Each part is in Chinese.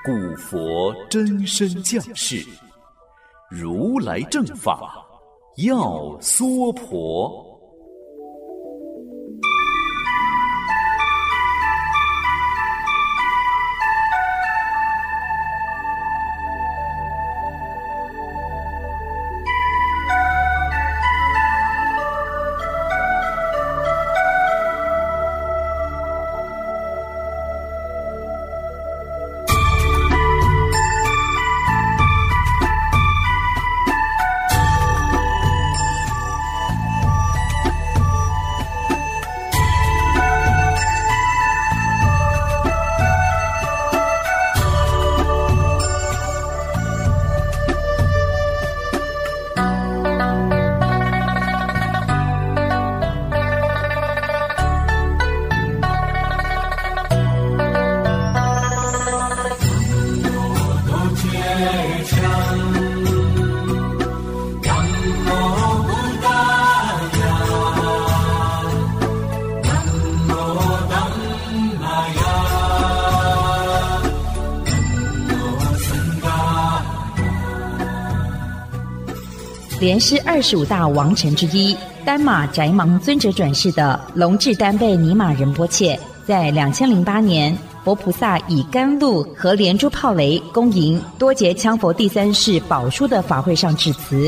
古佛真身降世，如来正法要娑婆。 莲师25大王臣之一，丹马宅芒尊者转世的龙智丹贝尼玛仁波切，在2008年，佛菩萨以甘露和莲珠炮雷恭迎多杰羌佛第三世宝书的法会上致辞。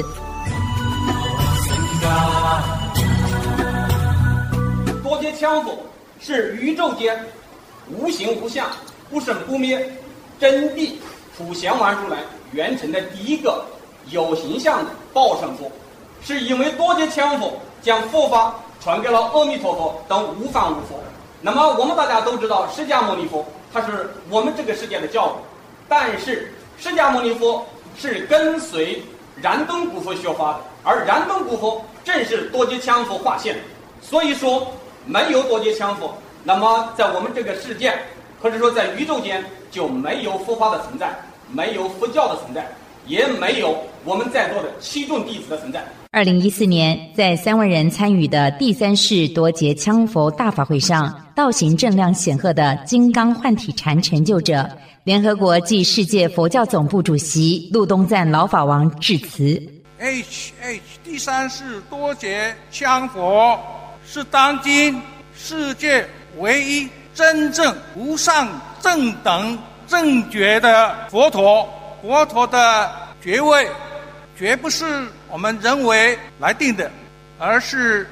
多杰羌佛是宇宙间无形无相、不生不灭、真谛普贤王如来圆成的第一个有形象的报身佛，是因为多杰羌佛将佛法传给了阿弥陀佛等无方无佛。那么我们大家都知道，释迦牟尼佛他是我们这个世界的教主，但是释迦牟尼佛是跟随燃灯古佛学法的，而燃灯古佛正是多杰羌佛化现，所以说没有多杰羌佛，那么在我们这个世界或者说在宇宙间就没有佛法的存在，没有佛教的存在，也没有我们在座的7众弟子的存在。 2014年，在3万人参与的第三世多杰羌佛大法会上，道行正量显赫的金刚幻体禅成就者、联合国暨世界佛教总部主席陆东赞老法王致辞。 第三世多杰羌佛是当今世界唯一真正无上正等正觉的佛陀。佛陀的觉位绝不是我们人为来定的，而是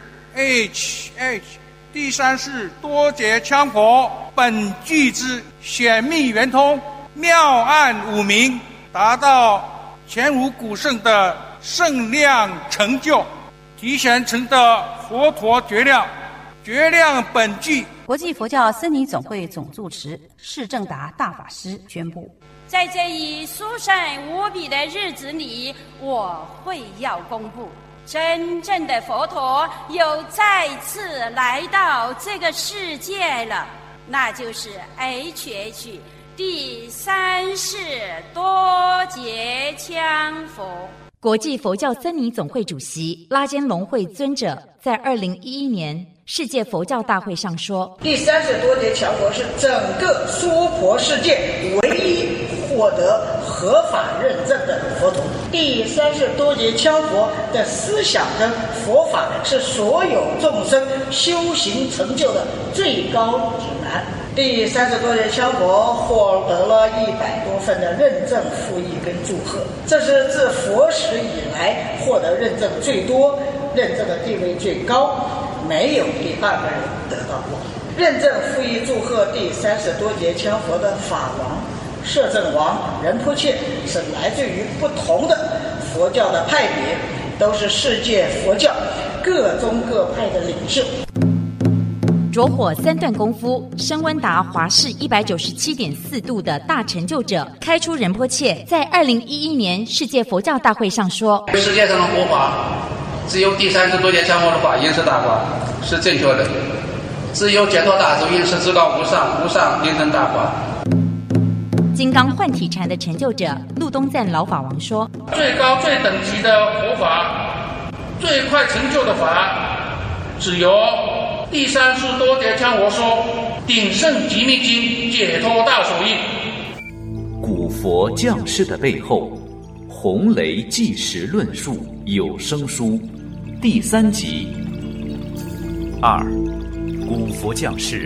第三世多杰羌佛本具之显密圆通、妙暗五明，达到前无古圣的圣量成就，提前成的佛陀觉量，觉量本具。 国际佛教僧尼总会总住持释正达大法师宣布， 在这一殊胜无比的日子里，我会要公布真正的佛陀又再次来到这个世界了，那就是 HH 第三世多杰羌佛。 国际佛教僧尼总会主席拉坚龙会尊者在2011年世界佛教大会上说， 第三世多杰羌佛是整个娑婆世界唯一获得合法认证的佛陀。第三世多杰羌佛的思想跟佛法是所有众生修行成就的最高指南。第三世多杰羌佛获得了100多份的认证附译跟祝贺，这是自佛史以来获得认证最多、认证的地位最高，没有第2个人得到过。认证附译祝贺第三世多杰羌佛的法王摄政王仁波切是来自于不同的佛教的派别，都是世界佛教各宗各派的领袖。 着火3段功夫升温达华氏197.4度的大成就者开出仁波切在2011年世界佛教大会上说， 世界上的佛法只有第三世多杰羌佛的法因是大法是正确的，只有解脱大咒因是至高无上，无上因成大法。 金刚幻体禅的成就者陆东赞老法王说， 最高最等级的佛法，最快成就的法，只有第三世多杰羌佛说顶胜极密经解脱大手印。 古佛降世的背后，洪雷纪实论述有声书第3集。2. 古佛降世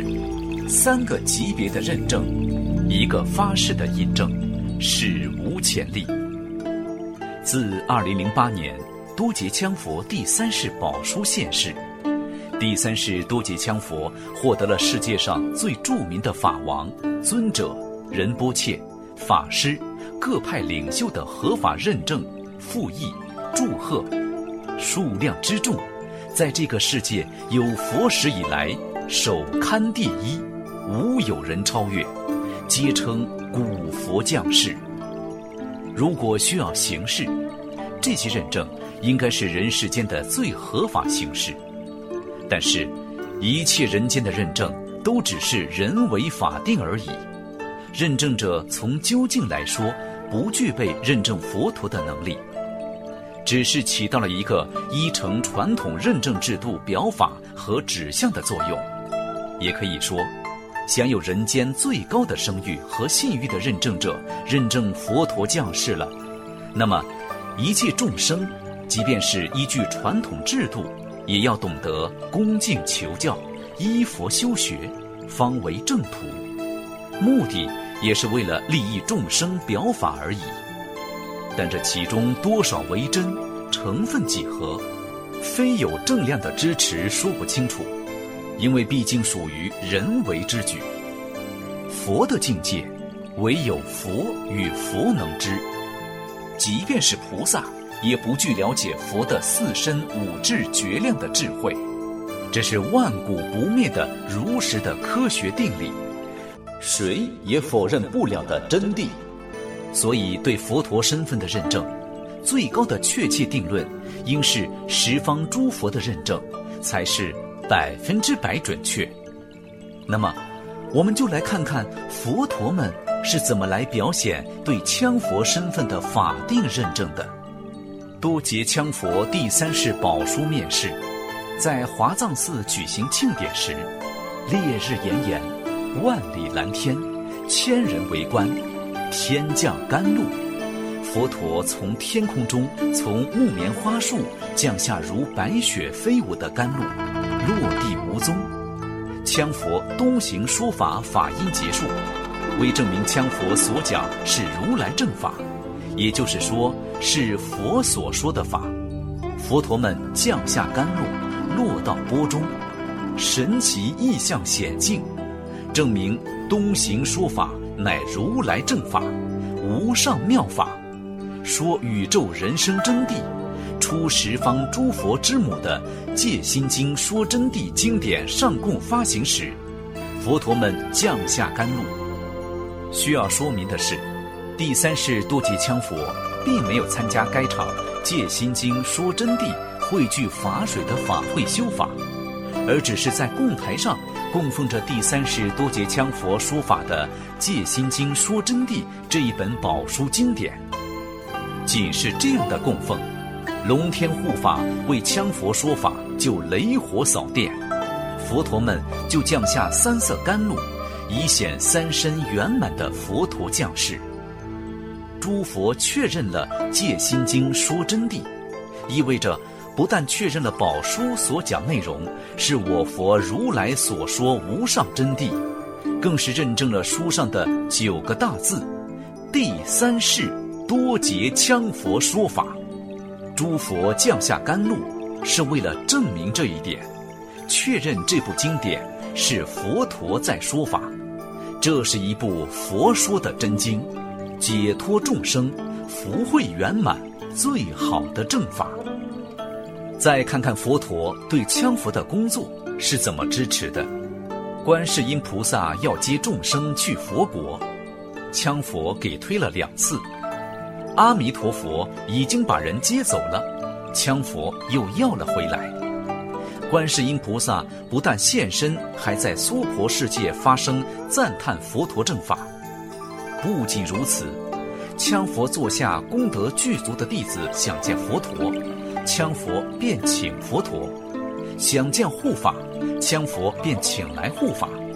，3个级别的认证，1个发誓的印证，史无前例。自2008年多杰羌佛第3世宝书现世，第3世多杰羌佛获得了世界上最著名的法王、尊者、仁波切、法师、各派领袖的合法认证、附议、祝贺，数量之众，在这个世界有佛史以来首堪第一，无有人超越，皆称古佛降世。如果需要形式，这些认证应该是人世间的最合法形式。但是，一切人间的认证都只是人为法定而已。认证者从究竟来说，不具备认证佛陀的能力，只是起到了一个依承传统认证制度表法和指向的作用。也可以说，享有人间最高的声誉和信誉的认证者认证佛陀降世了，那么一切众生，即便是依据传统制度，也要懂得恭敬求教，依佛修学，方为正途。目的也是为了利益众生表法而已。但这其中多少为真，成分几何，非有正量的支持说不清楚，因为毕竟属于人为之举。佛的境界，唯有佛与佛能知。即便是菩萨，也不具了解佛的4身5智绝量的智慧，这是万古不灭的如实的科学定理，谁也否认不了的真谛。所以对佛陀身份的认证，最高的确切定论，应是十方诸佛的认证，才是100%准确。那么，我们就来看看佛陀们是怎么来表现对羌佛身份的法定认证的。多杰羌佛第3世宝书面世，在华藏寺举行庆典时，烈日炎炎，万里蓝天，1000人围观，天降甘露，佛陀从天空中，从木棉花树降下如白雪飞舞的甘露，落地无踪。羌佛东行说法法音结束，为证明羌佛所讲是如来正法，也就是说是佛所说的法，佛陀们降下甘露，落到钵中，神奇异象显尽，证明东行说法乃如来正法，无上妙法，说宇宙人生真谛，出十方诸佛之母的《戒心经说真谛》经典上供发行时，佛陀们降下甘露。需要说明的是，第3世多杰羌佛并没有参加该场《戒心经说真谛》汇聚法水的法会修法，而只是在供台上供奉着第3世多杰羌佛说法的《戒心经说真谛》这一本宝书经典。仅是这样的供奉，龙天护法为羌佛说法就雷火扫电，佛陀们就降下3色甘露，以显3身圆满的佛陀降世。诸佛确认了《戒心经说真谛》，意味着不但确认了宝书所讲内容是我佛如来所说无上真谛，更是认证了书上的9个大字：第3世多杰羌佛说法。诸佛降下甘露，是为了证明这一点，确认这部经典是佛陀在说法，这是一部佛说的真经，解脱众生，福慧圆满，最好的正法。再看看佛陀对羌佛的工作是怎么支持的。观世音菩萨要接众生去佛国，羌佛给推了2次。阿弥陀佛已经把人接走了，羌佛又要了回来。观世音菩萨不但现身，还在娑婆世界发声赞叹佛陀正法。不仅如此，羌佛座下功德具足的弟子想见佛陀，羌佛便请佛陀；想见护法，羌佛便请来护法。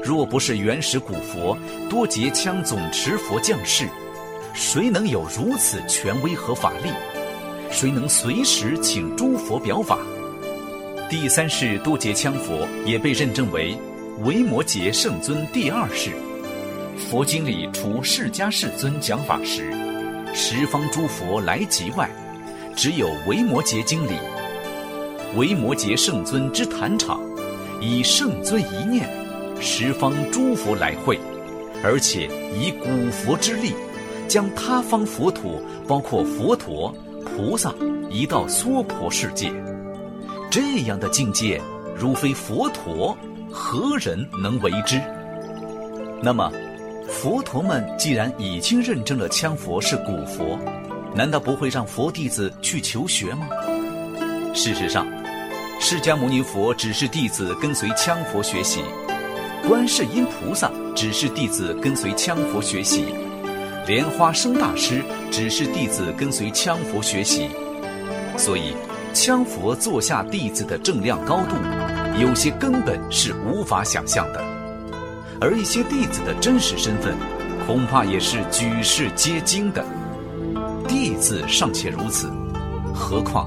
若不是原始古佛多杰羌总持佛降世，谁能有如此权威和法力？谁能随时请诸佛表法？第三世多杰羌佛也被认证为维摩诘圣尊第二世。佛经里除释迦世尊讲法时，十方诸佛来集外，只有维摩诘经里，维摩诘圣尊之坛场，以圣尊一念，十方诸佛来会，而且以古佛之力，将他方佛土，包括佛陀、菩萨，移到娑婆世界。这样的境界，如非佛陀，何人能为之？那么佛陀们既然已经认证了羌佛是古佛，难道不会让佛弟子去求学吗？事实上，释迦牟尼佛指示弟子跟随羌佛学习，观世音菩萨指示弟子跟随羌佛学习，莲花生大师指示弟子跟随羌佛学习。所以羌佛座下弟子的正量高度，有些根本是无法想象的，而一些弟子的真实身份，恐怕也是举世皆惊的。弟子尚且如此，何况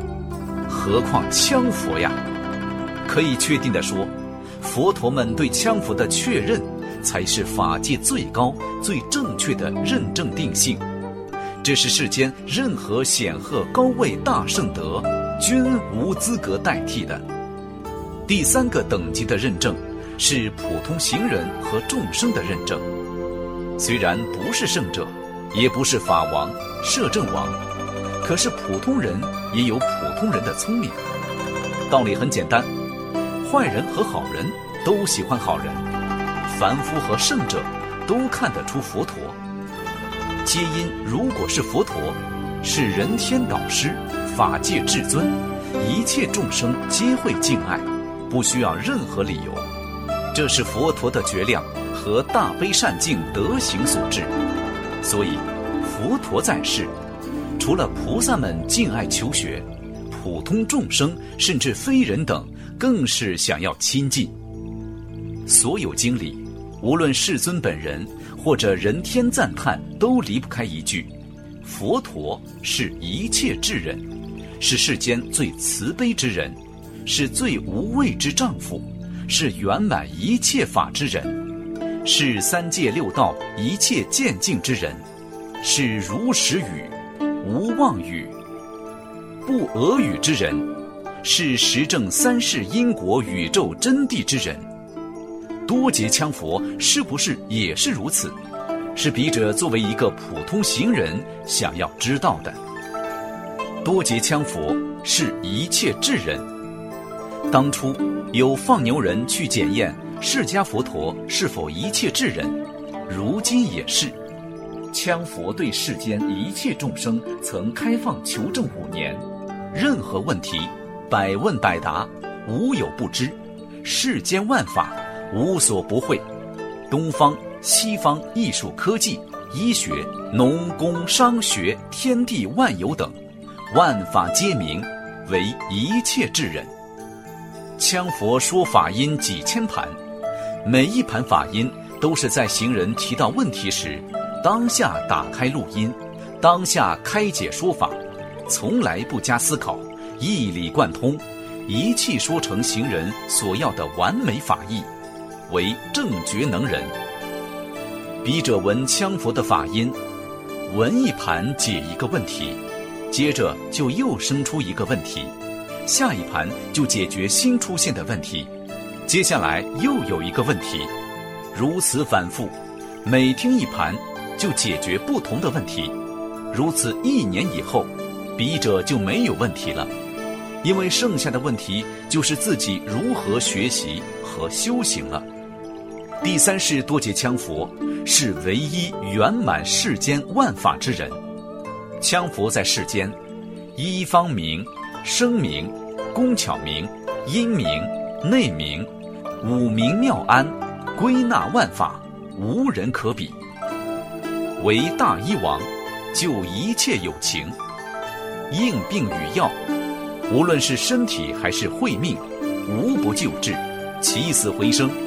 羌佛呀！可以确定地说，佛陀们对羌佛的确认，才是法界最高、最正确的认证定性。这是世间任何显赫高位大圣德均无资格代替的。第三个等级的认证是普通行人和众生的认证。虽然不是圣者，也不是法王、摄政王，可是普通人也有普通人的聪明。道理很简单，坏人和好人都喜欢好人，凡夫和圣者都看得出佛陀。皆因如果是佛陀，是人天导师、法界至尊，一切众生皆会敬爱，不需要任何理由。这是佛陀的觉量和大悲善净德行所致。所以佛陀在世，除了菩萨们敬爱求学，普通众生甚至非人等更是想要亲近。所有经里，无论世尊本人或者人天赞叹，都离不开一句：佛陀是一切智人，是世间最慈悲之人，是最无畏之丈夫，是圆满一切法之人，是三界六道一切见境之人，是如实语、无妄语、不讹语之人，是实证三世因果宇宙真谛之人。多杰羌佛是不是也是如此？是笔者作为一个普通行人想要知道的。多杰羌佛是一切智人。当初有放牛人去检验释迦佛陀是否一切智人，如今也是。羌佛对世间一切众生曾开放求证5年，任何问题百问百答，无有不知，世间万法无所不会，东方西方艺术科技、医学、农工商学、天地万有等，万法皆明，为一切智人。羌佛说法音几千盘，每一盘法音都是在行人提到问题时，当下打开录音，当下开解说法，从来不加思考，一理贯通，一气说成行人所要的完美法义，为正觉能人。笔者闻羌佛的法音，闻一盘解一个问题，接着就又生出一个问题，下一盘就解决新出现的问题，接下来又有一个问题，如此反复，每听一盘就解决不同的问题。如此1年以后，笔者就没有问题了，因为剩下的问题就是自己如何学习和修行了。第三世多杰羌佛是唯一圆满世间万法之人。羌佛在世间，一方明、声明、工巧明、音明、内明，五明妙安，归纳万法，无人可比。为大医王，救一切有情，应病与药，无论是身体还是慧命，无不救治，起死回生，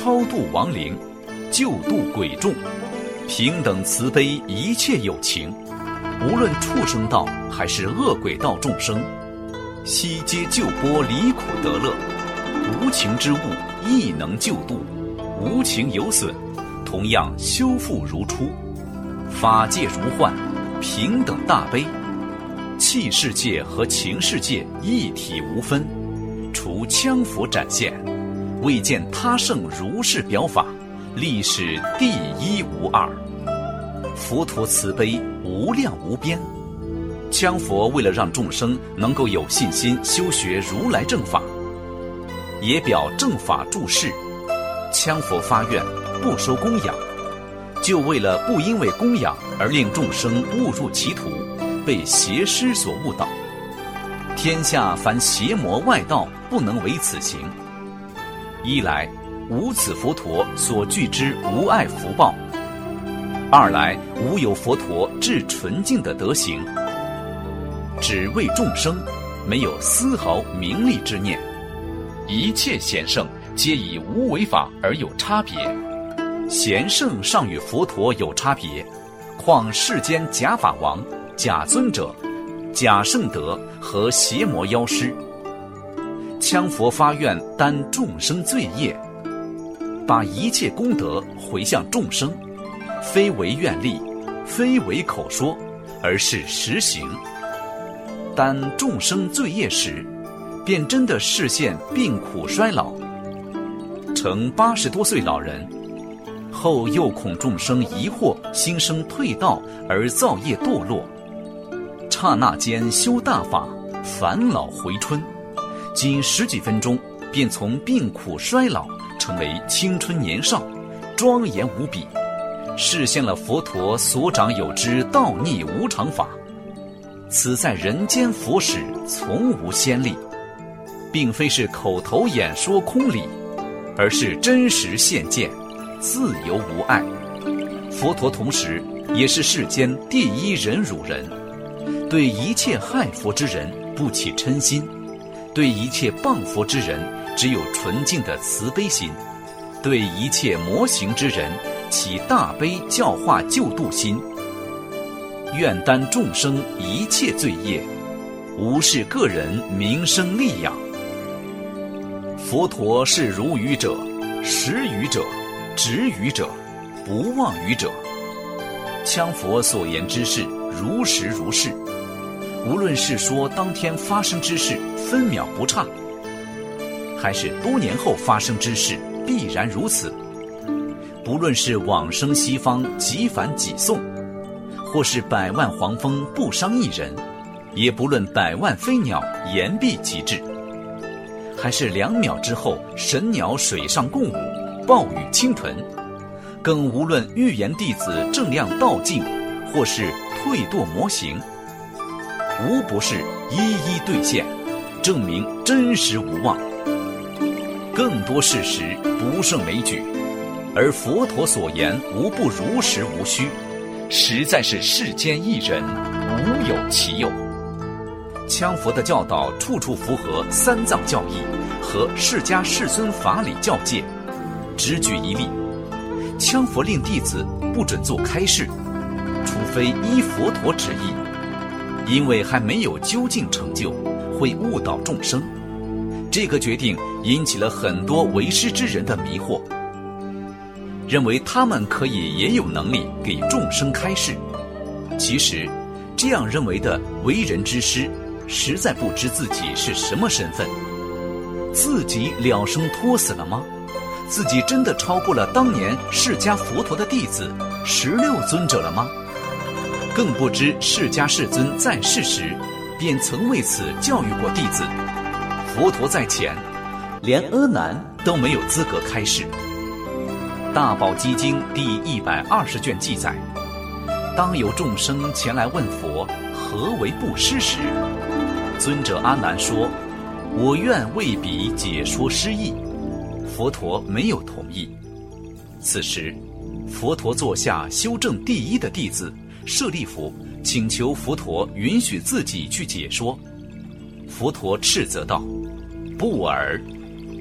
超度亡灵，救度鬼众，平等慈悲一切有情，无论畜生道还是恶鬼道众生，悉皆救拨离苦得乐。无情之物亦能救度，无情有损，同样修复如初。法界如幻，平等大悲，气世界和情世界一体无分，除羌佛展现，未见他圣如是表法，历史第一无二。佛陀慈悲无量无边，羌佛为了让众生能够有信心修学如来正法，也表正法注释，羌佛发愿不收供养，就为了不因为供养而令众生误入歧途，被邪师所误导。天下凡邪魔外道不能为此行。一来无此佛陀所具之无碍福报，二来无有佛陀至纯净的德行，只为众生，没有丝毫名利之念。一切贤圣皆以无为法而有差别，贤圣尚与佛陀有差别，况世间假法王、假尊者、假圣德和邪魔妖师。羌佛发愿担众生罪业，把一切功德回向众生，非为愿力，非为口说，而是实行。担众生罪业时，便真的视现病苦衰老，成80多岁老人，后又恐众生疑惑心生退道而造业堕落，刹那间修大法，返老回春，仅10几分钟便从病苦衰老成为青春年少，庄严无比，示现了佛陀所长有之道逆无常法。此在人间佛史从无先例，并非是口头演说空理，而是真实现见，自由无碍。佛陀同时也是世间第一忍辱人，对一切害佛之人不起嗔心，对一切谤佛之人只有纯净的慈悲心，对一切魔行之人起大悲教化救度心，愿担众生一切罪业，无视个人名声利养。佛陀是如语者、识语者、执语者、不忘语者，羌佛所言之事如实如是，无论是说当天发生之事分秒不差，还是多年后发生之事必然如此，不论是往生西方即返即送，或是百万黄蜂不伤一人，也不论百万飞鸟言必即至，还是2秒之后神鸟水上共舞，暴雨倾盆，更无论预言弟子正量道尽，或是退堕魔行，无不是一一兑现，证明真实无妄。更多事实不胜枚举，而佛陀所言无不如实无虚，实在是世间一人，无有其有。羌佛的教导处处符合三藏教义和释迦世尊法理教戒。只举一例，羌佛令弟子不准做开示，除非依佛陀旨意，因为还没有究竟成就，会误导众生。这个决定引起了很多为师之人的迷惑，认为他们可以也有能力给众生开示。其实这样认为的为人之师，实在不知自己是什么身份。自己了生托死了吗？自己真的超过了当年释迦佛陀的弟子16尊者了吗？更不知释迦世尊在世时便曾为此教育过弟子，佛陀在前，连阿难都没有资格开示。大宝积经第120卷记载，当有众生前来问佛何为布施时，尊者阿难说：我愿为彼解说施义。佛陀没有同意。此时佛陀座下修正第一的弟子舍利弗请求佛陀允许自己去解说。佛陀斥责道：不尔！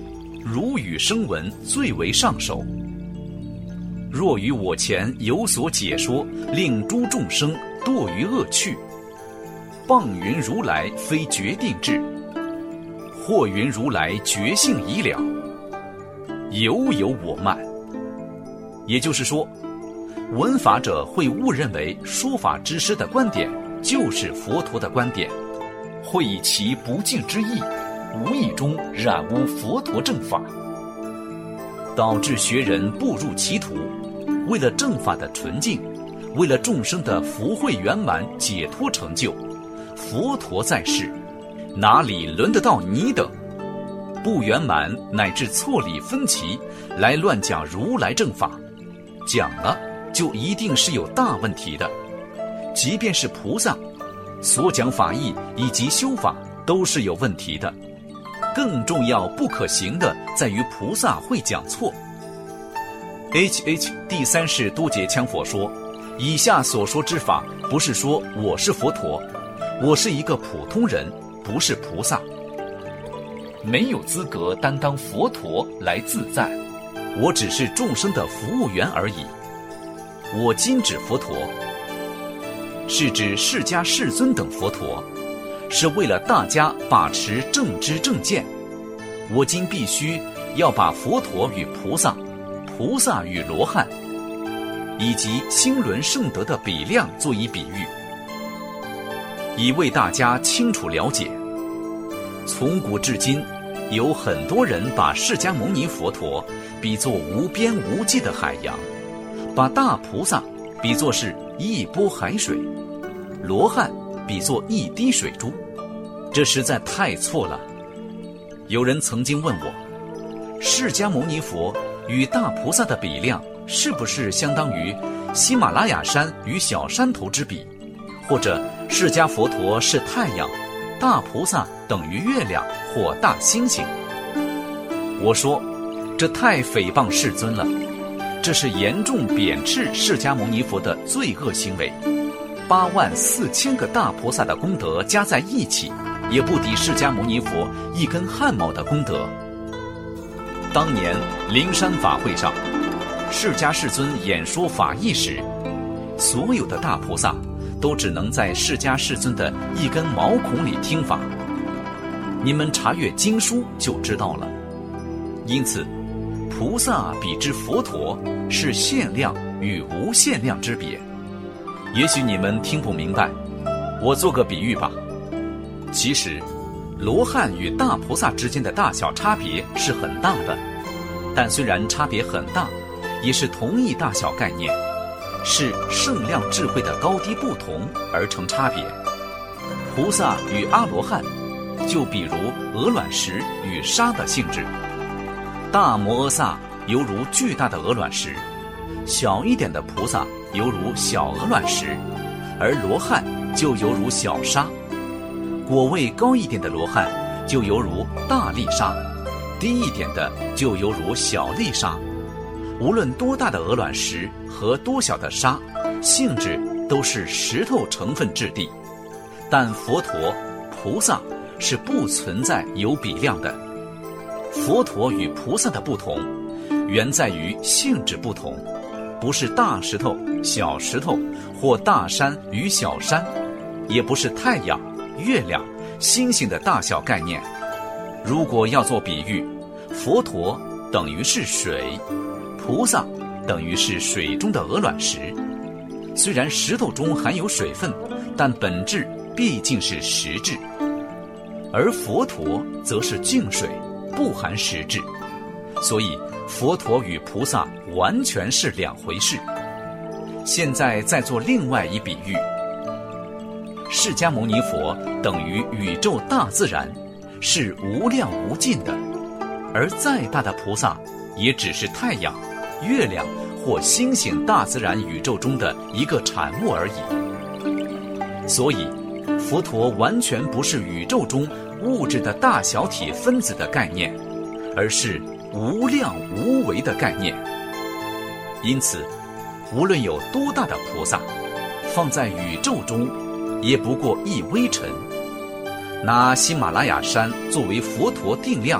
如语声闻最为上首。若于我前有所解说，令诸众生堕于恶趣，谤云如来非决定智，或云如来觉性已了，犹有我慢。也就是说，闻法者会误认为说法之师的观点就是佛陀的观点，会以其不敬之意，无意中染污佛陀正法，导致学人步入歧途。为了正法的纯净，为了众生的福慧圆满解脱成就，佛陀在世，哪里轮得到你等不圆满乃至错理分歧来乱讲如来正法？讲了就一定是有大问题的。即便是菩萨所讲法义以及修法都是有问题的。更重要不可行的在于菩萨会讲错。H 第三世多杰羌佛说，以下所说之法不是说我是佛陀，我是一个普通人，不是菩萨，没有资格担当佛陀来自赞，我只是众生的服务员而已。我今指佛陀，是指释迦世尊等佛陀，是为了大家把持正知正见。我今必须要把佛陀与菩萨，菩萨与罗汉，以及星轮圣德的比量做以比喻，以为大家清楚了解。从古至今，有很多人把释迦牟尼佛陀比作无边无际的海洋，把大菩萨比作是一波海水，罗汉比作一滴水珠，这实在太错了。有人曾经问我，释迦牟尼佛与大菩萨的比量是不是相当于喜马拉雅山与小山头之比，或者释迦佛陀是太阳，大菩萨等于月亮或大猩猩？我说，这太诽谤世尊了，这是严重贬斥释迦牟尼佛的罪恶行为。84000个大菩萨的功德加在一起，也不敌释迦牟尼佛一根汗毛的功德。当年灵山法会上，释迦世尊演说法义时，所有的大菩萨都只能在释迦世尊的一根毛孔里听法。你们查阅经书就知道了。因此，菩萨比之佛陀是限量与无限量之别。也许你们听不明白，我做个比喻吧。其实，罗汉与大菩萨之间的大小差别是很大的，但虽然差别很大，也是同一大小概念，是圣量智慧的高低不同而成差别。菩萨与阿罗汉，就比如鹅卵石与沙的性质。大摩诃萨犹如巨大的鹅卵石，小一点的菩萨犹如小鹅卵石，而罗汉就犹如小沙。果位高一点的罗汉就犹如大粒沙，低一点的就犹如小粒沙。无论多大的鹅卵石和多小的沙，性质都是石头成分质地，但佛陀、菩萨是不存在有比量的。佛陀与菩萨的不同，原在于性质不同，不是大石头、小石头，或大山与小山，也不是太阳、月亮、星星的大小概念。如果要做比喻，佛陀等于是水，菩萨等于是水中的鹅卵石。虽然石头中含有水分，但本质毕竟是实质，而佛陀则是净水，不含实质，所以佛陀与菩萨完全是两回事。现在再做另外一比喻，释迦牟尼佛等于宇宙大自然，是无量无尽的，而再大的菩萨也只是太阳、月亮或星星大自然宇宙中的一个产物而已。所以佛陀完全不是宇宙中物质的大小体分子的概念，而是无量无为的概念。因此，无论有多大的菩萨，放在宇宙中也不过一微尘。拿喜马拉雅山作为佛陀定量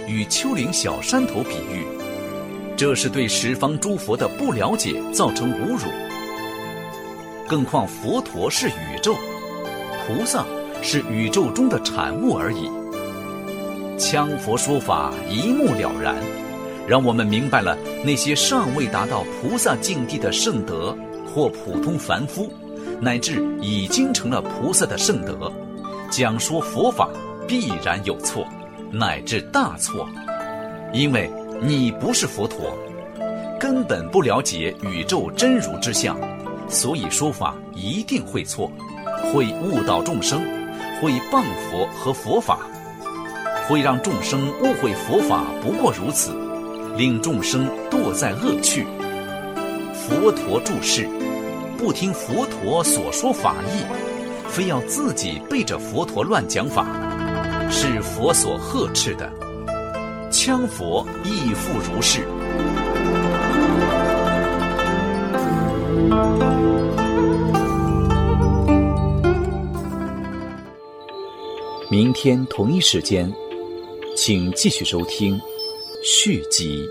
与丘陵小山头比喻，这是对十方诸佛的不了解造成侮辱。更况佛陀是宇宙，菩萨是宇宙中的产物而已。羌佛说法一目了然，让我们明白了那些尚未达到菩萨境地的圣德或普通凡夫，乃至已经成了菩萨的圣德，讲说佛法必然有错，乃至大错。因为你不是佛陀，根本不了解宇宙真如之相，所以说法一定会错，会误导众生，会谤佛和佛法，会让众生误会佛法不过如此，令众生堕在恶趣。佛陀住世，不听佛陀所说法义，非要自己背着佛陀乱讲法，是佛所呵斥的。羌佛亦复如是。明天同一时间，请继续收听续集。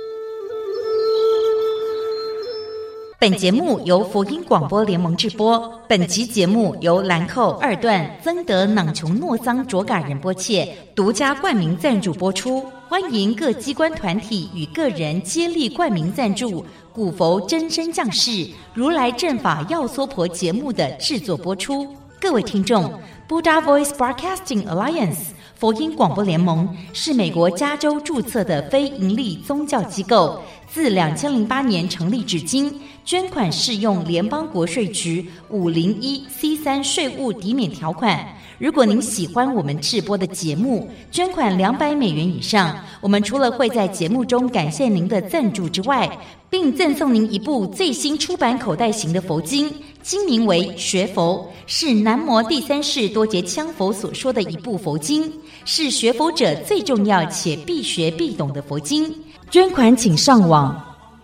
本节目由福音广播联盟制播。本集节目由兰蔻二段增德囊琼诺桑卓嘎仁波切独家冠名赞助播出。欢迎各机关团体与个人接力冠名赞助古佛真身降世如来正法药娑婆节目的制作播出。各位听众， Buddha Voice Broadcasting Alliance 佛音广播联盟是美国加州注册的非营利宗教机构，自2008年成立至今，捐款适用联邦国税局 501C3 税务抵免条款。如果您喜欢我们制播的节目，捐款$200以上，我们除了会在节目中感谢您的赞助之外，并赠送您一部最新出版口袋型的佛经，经名为《学佛》，是南摩第三世多杰羌佛所说的一部佛经，是学佛者最重要且必学必懂的佛经。捐款请上网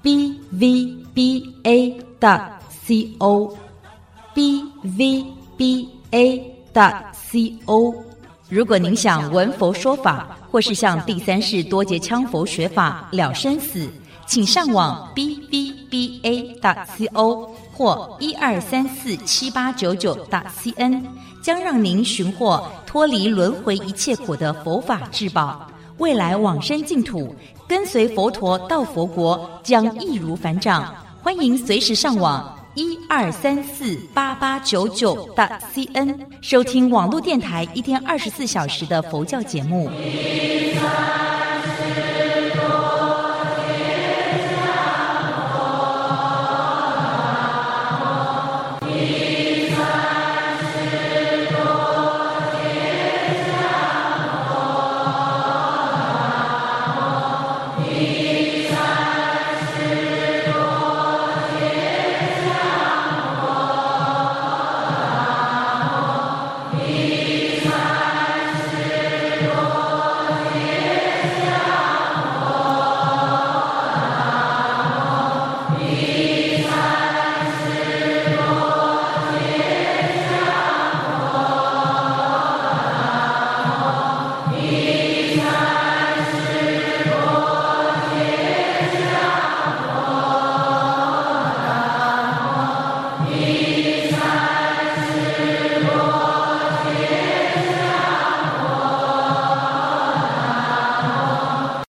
bvba.co bvba.co。 如果您想闻佛说法，或是向第三世多杰羌佛学法了生死，请上网 bvba.co 或12347899.cn， 将让您寻获脱离轮回一切苦的佛法至宝。未来往生净土，跟随佛陀到佛国，将易如反掌。欢迎随时上网12348899.cn 收听网络电台1天24小时的佛教节目。